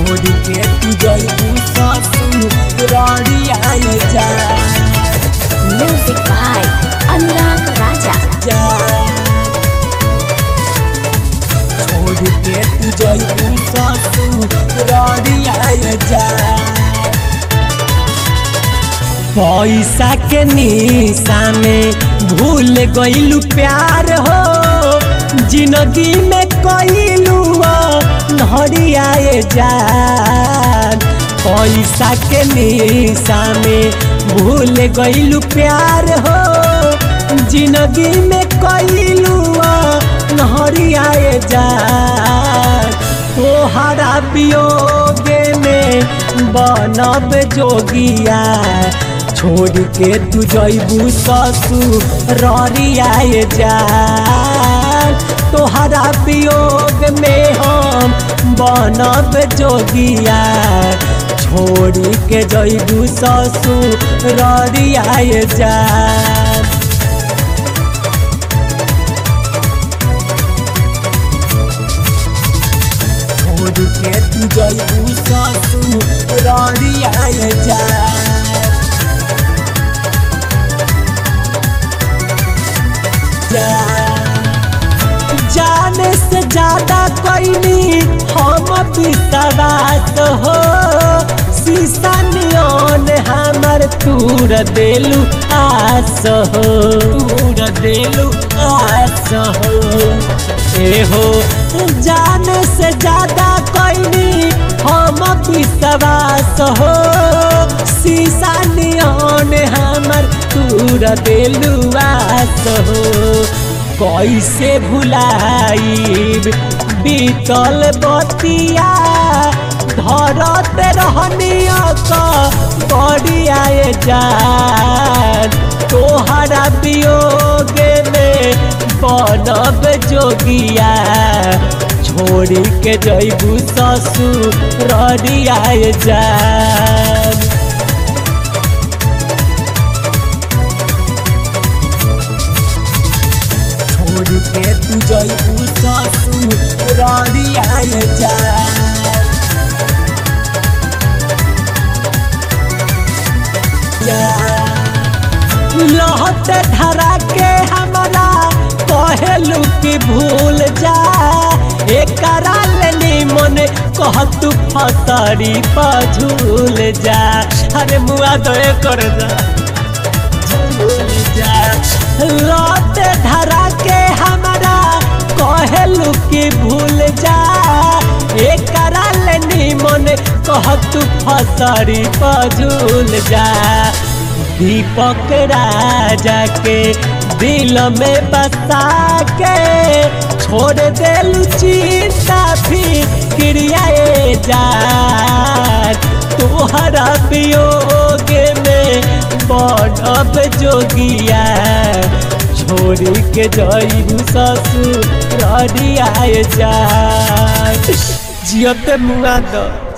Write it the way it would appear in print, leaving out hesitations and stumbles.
छोड़ के तू जइबू ससुरारिया जा Music by Anurag Raja. छोड़ के तू जइबू ससुरारिया जा पैसा के निशा में भूल गइलू प्यार हो जिंदगी में कइलू नहरियाए जान पैसा के निशा में भूल गइलू प्यार हो जिंदगी में कइलू नहरियाए जान तोहरा वियोग में बनब जोगिया छोड़ के तू जइबू ससुरारिया जान तोहरा वियोग में हम बनब जोगिया छोड़ के जइबू ससुरारिया जान छोड़ के तू जइबू ससुरारिया जान जाने से ज्यादा कईनी हम विश्वास हो शीशा नियन हमर तूर देलू आस हो तूर देलू आस हो ए हो जाने से ज्यादा कईनी हम विश्वास हो शीशा नियन हमर तूर देलू आस हो कैसे भुलाइब बीतल बतिया धरत रहनिया का बढ़िया जान तोहरा वियोग में बनब जोगिया छोड़ के जइबू ससुरारिया जान के तू जइबू ससुरारिया लहत धरा के हमरा कहलू कि भूल जा एकरा लेनी मन कह तू फसरी पझूल जा अरे मुआ दे कर जा झूल जा लत धरा के हमरा कहलू कि भूल जा एकरा लेनी मन कह तू फसरी पझूल जा दीपक राजा के दिल में बसा के छोड़ देलू चिंता फिक्रिया जान तोहरा वियोग में बनब जोगिया छोड़ के जइबू ससुरारिया जान जियते मुआ दो।